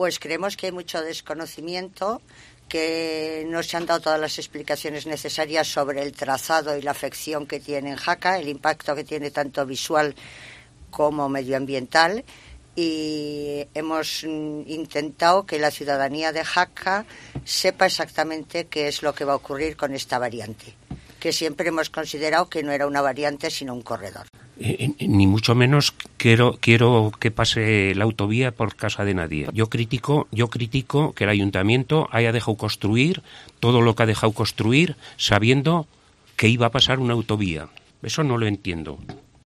Pues creemos que hay mucho desconocimiento, que no se han dado todas las explicaciones necesarias sobre el trazado y la afección que tiene en Jaca, el impacto que tiene tanto visual como medioambiental, y hemos intentado que la ciudadanía de Jaca sepa exactamente qué es lo que va a ocurrir con esta variante, que siempre hemos considerado que no era una variante sino un corredor. Ni mucho menos quiero que pase la autovía por casa de nadie. Yo critico que el ayuntamiento haya dejado construir todo lo que ha dejado construir sabiendo que iba a pasar una autovía. Eso no lo entiendo.